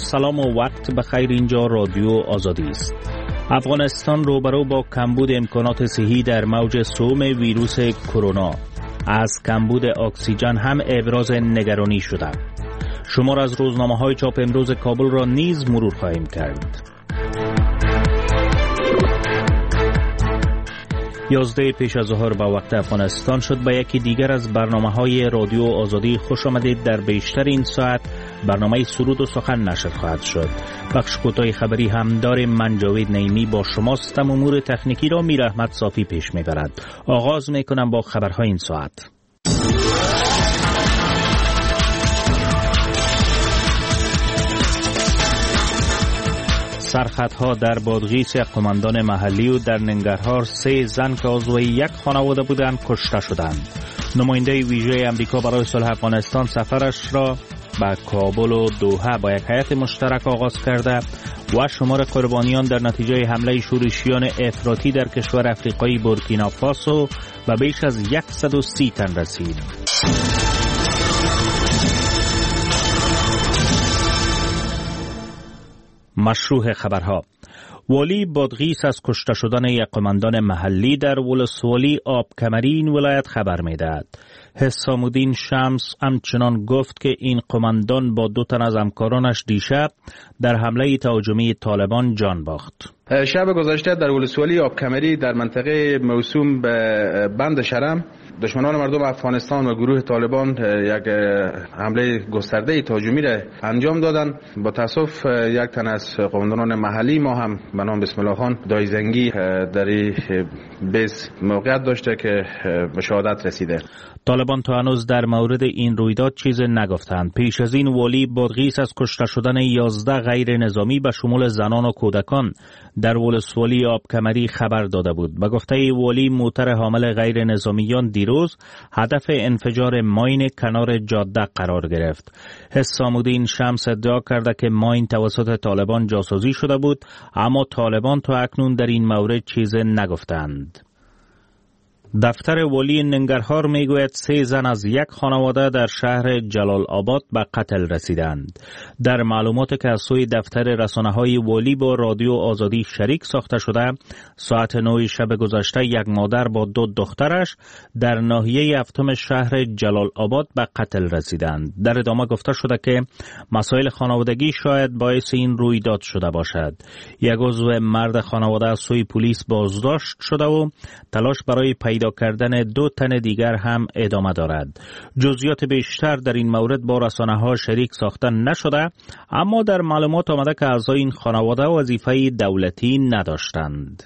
سلام و وقت بخیر. اینجا رادیو آزادی است. افغانستان روبرو با کمبود امکانات صحی در موج سوم ویروس کرونا. از کمبود اکسیژن هم ابراز نگرانی شده. شمار از روزنامه‌های چاپ امروز کابل را نیز مرور خواهیم کرد. 11 پیش از ظهر با وقت افغانستان شد. به یکی دیگر از برنامه‌های رادیو آزادی خوش آمدید. در بیشتر این ساعت برنامه سرود و سخن نشر خواهد شد. بخش کوتاه خبری هم داریم. من جاوید نعیمی با شماست. امور تکنیکی را میر احمد صافی پیش میبرد. آغاز میکنم با خبرهای این ساعت. سرخطها در بادغیس قماندان محلی و در ننگرهار 3 زن که عضو یک خانواده بودند کشته شدند. نماینده ویژه امریکا برای صلح افغانستان سفرش را به کابل و دوحه با یک هیئت مشترک آغاز کرده و شمار قربانیان در نتیجه حمله شورشیان افراطی در کشور افریقایی بورکینافاسو به بیش از 130 تن رسید. مشروع خبرها. والی بادغیس از کشته شدن یک قماندان محلی در ولسوالی آبکمری این ولایت خبر می‌دهد. حسام الدین شمس همچنان گفت که این قماندان با 2 تن از همکارانش دیشب در حمله تهاجمی طالبان جان باخت. شب گذشته در ولسوالی آبکمری در منطقه موسوم به بند شرم دشمنان مردم افغانستان و گروه طالبان یک حمله گسترده تهاجمی را انجام دادند. با تاسف یک تن از قماندانان محلی ما هم به نام بسم الله خان دایزنگی در بیس موقعیت داشته که به شهادت رسیده. طالبان تا هنوز در مورد این رویداد چیز نگفتند. پیش از این والی بادغیس از کشته شدن 11 غیر نظامی به شمول زنان و کودکان در ولسوالی آبکمری خبر داده بود. به گفته والی موتر حامل غیر نظامیان دیروز هدف انفجار ماین کنار جاده قرار گرفت. حسام الدین شمس ادعا کرده که ماین توسط طالبان جاسازی شده بود، اما طالبان تا اکنون در این مورد چیز نگفتند. دفتر والی ننگرهار میگوید 3 زن از یک خانواده در شهر جلال آباد به قتل رسیدند. در معلوماتی که از سوی دفتر رسانه‌های والی با رادیو آزادی شریک ساخته شده، ساعت 9 شب گذشته یک مادر با 2 دخترش در ناحیه 7 شهر جلال آباد به قتل رسیدند. در ادامه گفته شده که مسائل خانوادگی شاید باعث این رویداد شده باشد. یک عضو مرد خانواده از سوی پلیس بازداشت شده و تلاش برای پیدا کردن 2 تن دیگر هم ادامه دارد. جزئیات بیشتر در این مورد با رسانه‌ها شریک ساخته نشده، اما در معلومات آمده که اعضای این خانواده وظیفه دولتی نداشتند.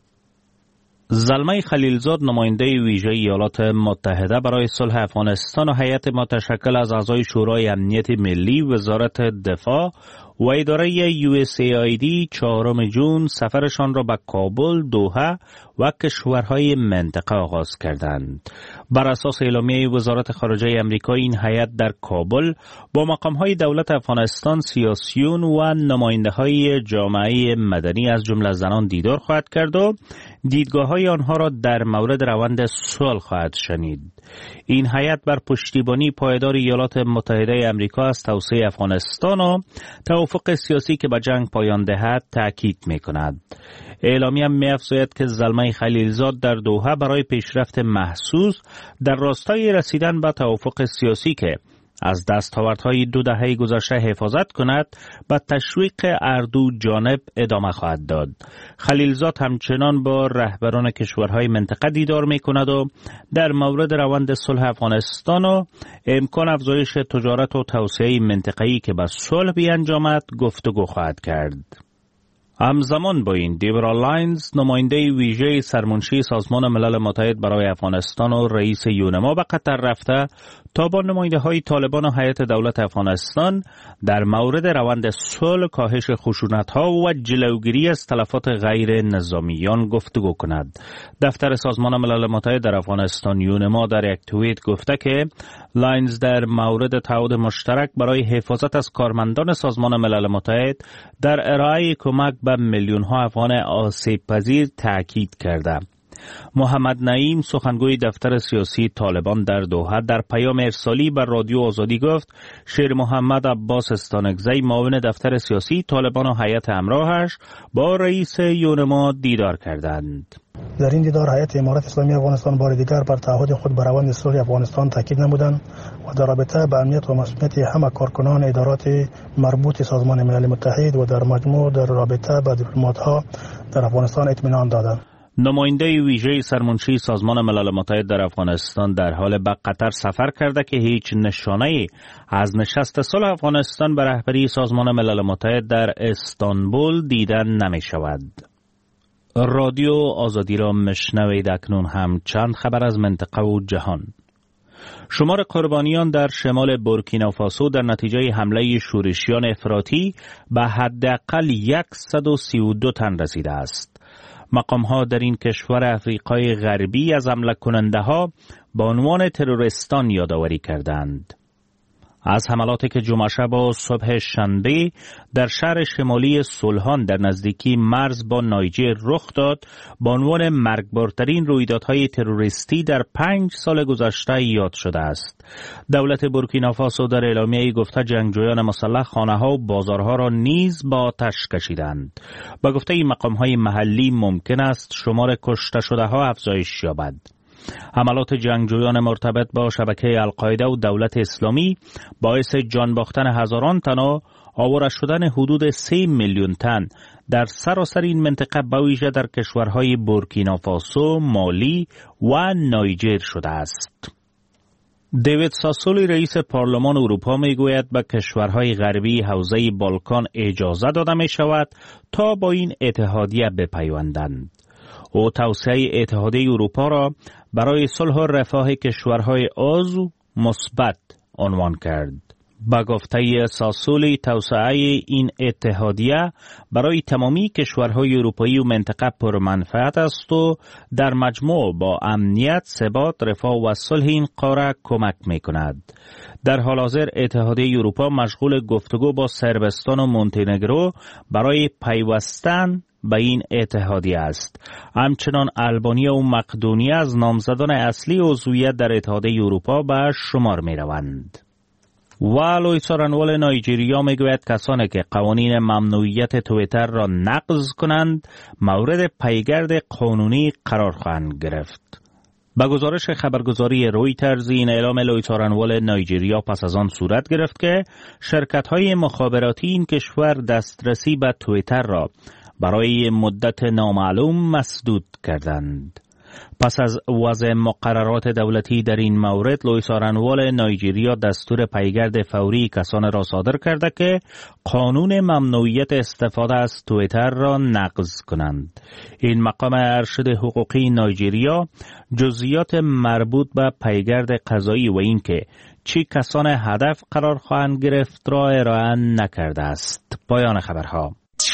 زلمه خلیلزاد نماینده ویژه ایالات متحده برای صلح افغانستان و هیئت متشکل از اعضای شورای امنیت ملی، وزارت دفاع و اداره USAID 4 جون سفرشان را به کابل، دوحه و کشورهای منطقه آغاز کردند. بر اساس اعلامیه وزارت خارجه امریکا، این هیئت در کابل با مقامهای دولت افغانستان، سیاسیون و نماینده‌های جامعه مدنی از جمله زنان دیدار خواهد کرد و دیدگاه‌های آنها را در مورد روند صلح خواهد شنید. این هیئت بر پشتیبانی پایدار ایالات متحده امریکا از توسعه افغانستان و توافق سیاسی که به جنگ پایان دهد تاکید می‌کند. اعلامیه می‌افزاید که زلمه خلیلزاد در دوحه برای پیشرفت محسوس در راستای رسیدن به توافق سیاسی که از دستاوردهای 2 دهه گذشته حفاظت کند به تشویق اردو جانب ادامه خواهد داد. خلیلزاد همچنان با رهبران کشورهای منطقه دیدار می‌کند و در مورد روند صلح افغانستان و امکان افزایش تجارت و توسعه منطقه‌ای که به صلح بیانجامد گفتگو خواهد کرد. همزمان با این دیبرا لاینز نماینده ویژه سرمنشی سازمان ملل متحد برای افغانستان و رئیس یونما به قطر رفته تا با نماینده‌های طالبان و هیئت دولت افغانستان در مورد روند صلح، کاهش خشونت‌ها و جلوگیری از تلفات غیر نظامیان گفتگو کند. دفتر سازمان ملل متحد در افغانستان یونما در یک توییت گفته که لاینز در مورد تعهد مشترک برای حفاظت از کارمندان سازمان ملل متحد در ارائه کمک به میلیون‌ها افغان آسیب پذیر تاکید کرده. محمد نعیم سخنگوی دفتر سیاسی طالبان در دوحه در پیام ارسالی بر رادیو آزادی گفت شیر محمد عباس استانکزی معاون دفتر سیاسی طالبان و هیئت همراهش با رئیس یونما دیدار کردند. در این دیدار هیئت امارت اسلامی افغانستان بار دیگر بر تعهد خود بر روند اصلاح افغانستان تاکید نمودند و در رابطه با امنیت و مسئولیت همه کارکنان ادارات مربوط سازمان ملل متحد و در مجموع در رابطه با دیپلمات‌ها در افغانستان اطمینان دادند. نماینده ویژه سرمنشی سازمان ملل متحد در افغانستان در حال به قطر سفر کرده که هیچ نشانه‌ای از نشست صلح افغانستان به رهبری سازمان ملل متحد در استانبول دیده نمی‌شود. رادیو آزادی را مشنوید. اکنون هم چند خبر از منطقه و جهان. شمار قربانیان در شمال بورکینافاسو در نتیجه حمله شورشیان افراطی به حداقل 132 تن رسیده است. مقام‌ها در این کشور افریقای غربی از حمله کننده‌ها به عنوان تروریستان یادآوری کردند. از حملاتی که جمعه شب و صبح شنبه در شهر شمالی سولهان در نزدیکی مرز با نایجر رخ داد، به عنوان مرگبارترین رویدادهای تروریستی در 5 سال گذشته یاد شده است. دولت بورکینافاسو در اعلامیه‌ای گفته جنگجویان مسلح خانه‌ها و بازارها را نیز با آتش کشیدند. با گفته این مقام‌های محلی ممکن است شمار کشته شده‌ها افزایش یابد. حملات جنگجویان مرتبط با شبکه القاعده و دولت اسلامی باعث جان باختن هزاران تن و آواره شدن حدود 3 میلیون تن در سراسر این منطقه به ویژه در کشورهای بورکینافاسو، مالی و نایجر شده است. دیوید ساسولی رئیس پارلمان اروپا میگوید به کشورهای غربی حوزه بالکان اجازه داده می شود تا با این اتحادیه بپیوندند. او توسعه اتحادیه اروپا را برای صلح و رفاه کشورهای عضو مثبت عنوان کرد. با گفته ساسولی توسعه این اتحادیه برای تمامی کشورهای اروپایی و منطقه پرمنفعت است و در مجموع با امنیت، ثبات، رفاه و صلح این قاره کمک می کند. در حال حاضر اتحادیه اروپا مشغول گفتگو با صربستان و مونتنگرو برای پیوستن به این اتحادیه است. همچنان البانیا و مقدونیه از نامزدان اصلی عضویت در اتحادیه اروپا به شمار می روند. و لوئیس آرانوال نایجریا می گوید کسانی که قوانین ممنوعیت تویتر را نقض کنند مورد پیگرد قانونی قرار خواهند گرفت. با گزارش خبرگزاری رویترز این اعلام لوئیس آرانوال نایجریا پس از آن صورت گرفت که شرکت‌های مخابراتی این کشور دسترسی به تویتر را برای مدت نامعلوم مسدود کردند. پس از وضع مقررات دولتی در این مورد، لوئیس آرانوال نایجریا دستور پیگرد فوری کسان را صادر کرده که قانون ممنوعیت استفاده از تویتر را نقض کنند. این مقام ارشد حقوقی نایجریا جزئیات مربوط به پیگرد قضایی و اینکه چه کسان هدف قرار خواهند گرفت را ارائه نکرده است. پایان خبرها.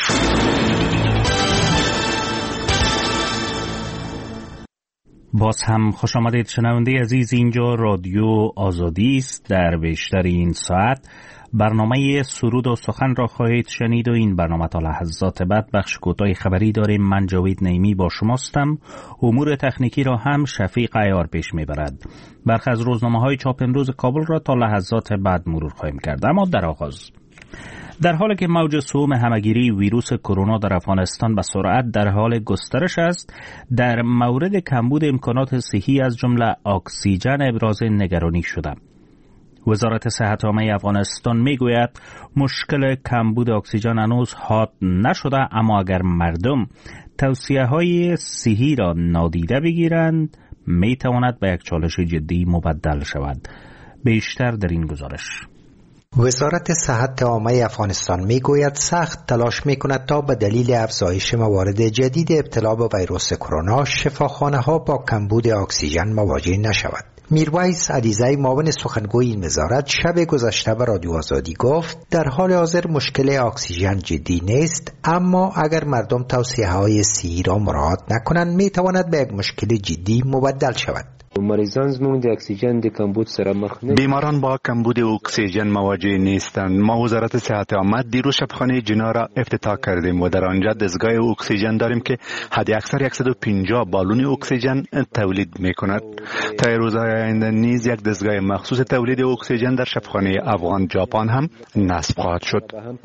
باز هم خوش آمدید شنونده عزیز. اینجا رادیو آزادی است. در بیشتر این ساعت برنامه سرود و سخن را خواهید شنید و این برنامه تا لحظات بعد بخش کوتاه خبری داریم. من جاوید نعیمی با شماستم. امور تکنیکی را هم شفیق عیار پیش میبرد. برخی از روزنامه‌های چاپ امروز کابل را تا لحظات بعد مرور خواهیم کرد. اما در آغاز، در حالی که موج سوم همهگیری ویروس کرونا در افغانستان به سرعت در حال گسترش است، در مورد کمبود امکانات صحی از جمله اکسیژن ابراز نگرانی شده. وزارت صحت عامه افغانستان میگوید مشکل کمبود اکسیژن هنوز حل نشده، اما اگر مردم توصیه‌های صحی را نادیده بگیرند میتواند به یک چالش جدی مبدل شود. بیشتر در این گزارش. وزارت صحت عامه افغانستان میگوید سخت تلاش میکند تا به دلیل افزایش موارد جدید ابتلا به ویروس کرونا شفاخانه ها با کمبود اکسیژن مواجه نشود. میرویس علیزی معاون سخنگوی این وزارت شب گذشته به رادیو آزادی گفت در حال حاضر مشکل اکسیژن جدی نیست، اما اگر مردم توصیه‌های صحی را مراعات نکنند میتواند به یک مشکل جدی مبدل شود. مریضان زموږ د اکسیژن د کمبود سره مخ نه. بیماران با کمبود اکسیژن مواجه نیستند. ما وزارت صحت عامه دیروز شبخانه جنا را افتتاح کردیم و در آنجا دستگاه اکسیژن داریم که حد اکثر 150 بالون اکسیژن تولید میکند. تا روزهای آینده نیز یک دستگاه مخصوص تولید اکسیژن در شبخانه افغان ژاپن هم نصب خواهد شد.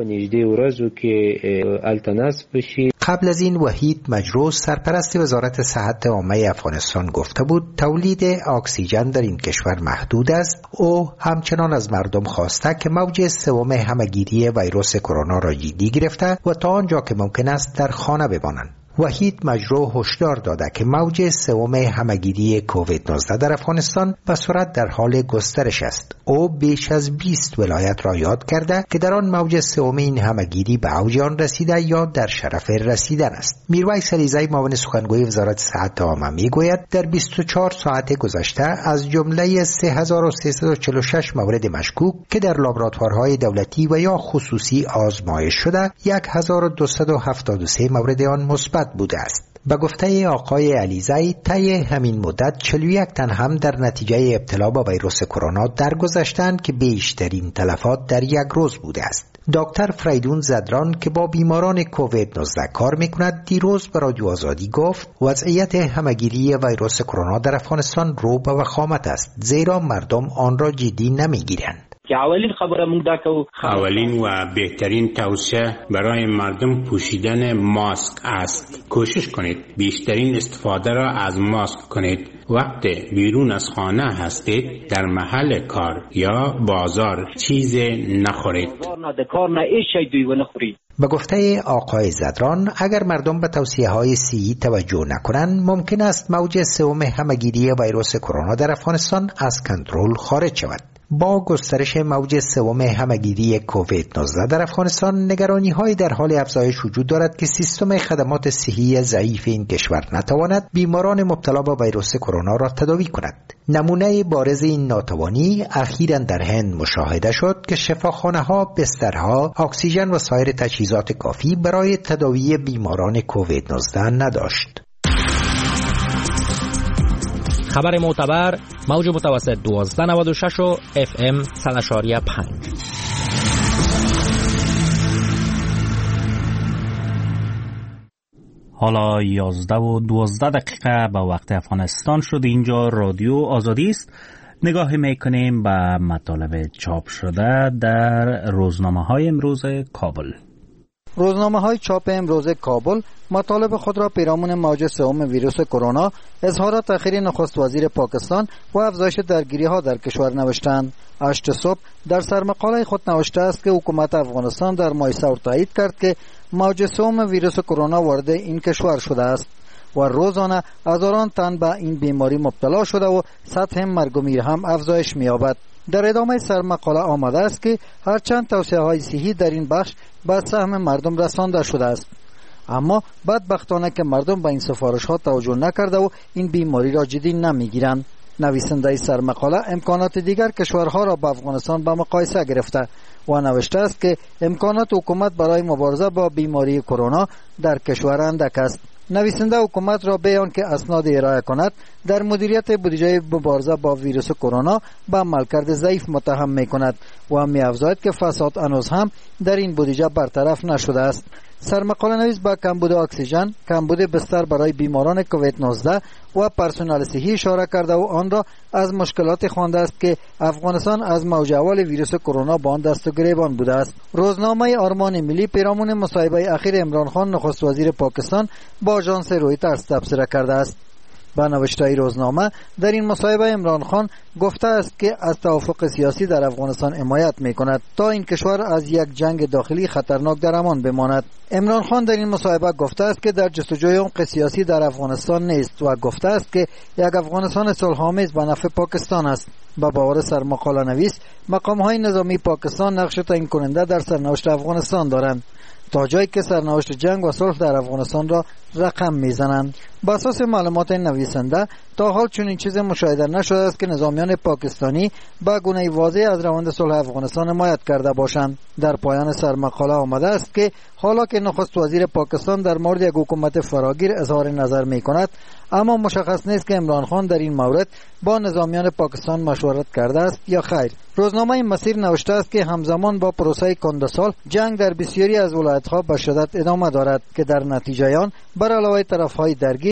قبل از این وحید مجروح سرپرست وزارت صحت عامه افغانستان گفته بود تولید اکسیژن در این کشور محدود است. او همچنان از مردم خواسته که موج سوم همهگیری ویروس کرونا را جدی گرفته و تا آنجا که ممکن است در خانه بمانند. وحید مجروح هشدار داده که موج سوم همهگیری کووید 19 در افغانستان به سرعت در حال گسترش است. او بیش از 20 ولایت را یاد کرده که در آن موج سوم این همهگیری به اوج آن رسیده یا در شرف رسیدن است. میرویس علیزی معاون سخنگوی وزارت صحت عامه میگوید در 24 ساعت گذشته از جمله 3346 مورد مشکوک که در لابراتوارهای دولتی و یا خصوصی آزمایش شده 1273 مورد آن مثبت بوده است. به گفته آقای علیزی طی همین مدت 41 تن هم در نتیجه ابتلا با ویروس کرونا درگذشتند که بیشترین تلفات در یک روز بوده است. دکتر فریدون زدران که با بیماران کووید 19 کار میکند دیروز به رادیو آزادی گفت وضعیت همهگیری ویروس کرونا در افغانستان رو به وخامت است، زیرا مردم آن را جدی نمیگیرند. اولین و بهترین توصیه برای مردم پوشیدن ماسک است. کوشش کنید بیشترین استفاده را از ماسک کنید. وقتی بیرون از خانه هستید در محل کار یا بازار چیز نخورید. به گفته آقای زدران اگر مردم به توصیه‌های صحی توجه نکنند ممکن است موج سوم همهگیری ویروس کرونا در افغانستان از کنترل خارج شود. با گسترش موج سوم همهگیری کووید 19 در افغانستان نگرانی‌های در حال افزایش وجود دارد که سیستم خدمات صحی ضعیف این کشور نتواند بیماران مبتلا به ویروس کرونا را تداوی کند. نمونه بارز این ناتوانی اخیراً در هند مشاهده شد که شفاخانه‌ها، بسترها، اکسیژن و سایر تجهیزات کافی برای تداوی بیماران کووید 19 نداشت. خبر معتبر موج متوسط 1296 و FM 100.5. حالا 11:12 به وقت افغانستان شد. اینجا رادیو آزادی است. نگاه میکنیم به مطالب چاپ شده در روزنامه‌های امروز کابل. روزنامه‌های چاپ امروز کابل مطالب خود را پیرامون موج سوم ویروس کرونا، اظهارات اخیر نخست وزیر پاکستان و افزایش درگیری‌ها در کشور نوشتند. اشت صبح در سرمقاله خود نوشته است که حکومت افغانستان در ماه سور تایید کرد که موج سوم ویروس کرونا وارد این کشور شده است و روزانه هزاران تن به این بیماری مبتلا شده و سطح مرگ و میر هم افزایش می‌یابد. در ادامه سرمقاله آمده است که هرچند توصیه‌های صحی در این بخش به سهم مردم رسانده شده است، اما بدبختانه که مردم به این سفارش‌ها توجه نکرده و این بیماری را جدی نمی‌گیرند. نویسنده سرمقاله امکانات دیگر کشورها را با افغانستان به مقایسه گرفته و نوشته است که امکانات حکومت برای مبارزه با بیماری کرونا در کشور اندک است. نویسنده حکومت را به آنکه اسناد ارائه کند در مدیریت بودجه مبارزه با ویروس کرونا به عملکرد ضعیف متهم می‌کند و می‌افزاید که فساد هنوز هم در این بودجه برطرف نشده است. سرمقاله نویس با کمبود اکسیژن، کمبود بستر برای بیماران کووید 19 و پرسنل صحی اشاره کرده و آن را از مشکلات خوانده است که افغانستان از موج اول ویروس کرونا با آن دست و گریبان بوده است. روزنامه آرمان ملی پیرامون مصاحبه اخیر عمران خان نخست وزیر پاکستان با آژانس رویترز تبصره کرده است. با نوشته روزنامه در این مصاحبه عمران خان گفته است که از توافق سیاسی در افغانستان حمایت می‌کند تا این کشور از یک جنگ داخلی خطرناک در امان بماند. عمران خان در این مصاحبه گفته است که در جستجوی عمق سیاسی در افغانستان نیست و گفته است که یک افغانستان صلح‌آمیز به نفع پاکستان است. با باور سرمقاله نویس مقام‌های نظامی پاکستان نقش تعیین کننده در سرنوشت افغانستان دارند. تا جایی که سرنوشت جنگ و صلح در افغانستان را رقم میزنند. بر اساس معلومات نویسنده تا حال چنین چیز مشاهده نشده است که نظامیان پاکستانی به گونه واضح از روند صلح افغانستان حمایت کرده باشند. در پایان سرمقاله آمده است که حالا که نخست وزیر پاکستان در مورد یک حکومت فراگیر اظهار نظر می کند، اما مشخص نیست که عمران خان در این مورد با نظامیان پاکستان مشورت کرده است یا خیر. روزنامه مسیر نوشته است که همزمان با پروسه کندسال جنگ در بسیاری از ولایت‌ها به شدت ادامه دارد که در نتیجه آن بر علاوه طرف‌های درگیر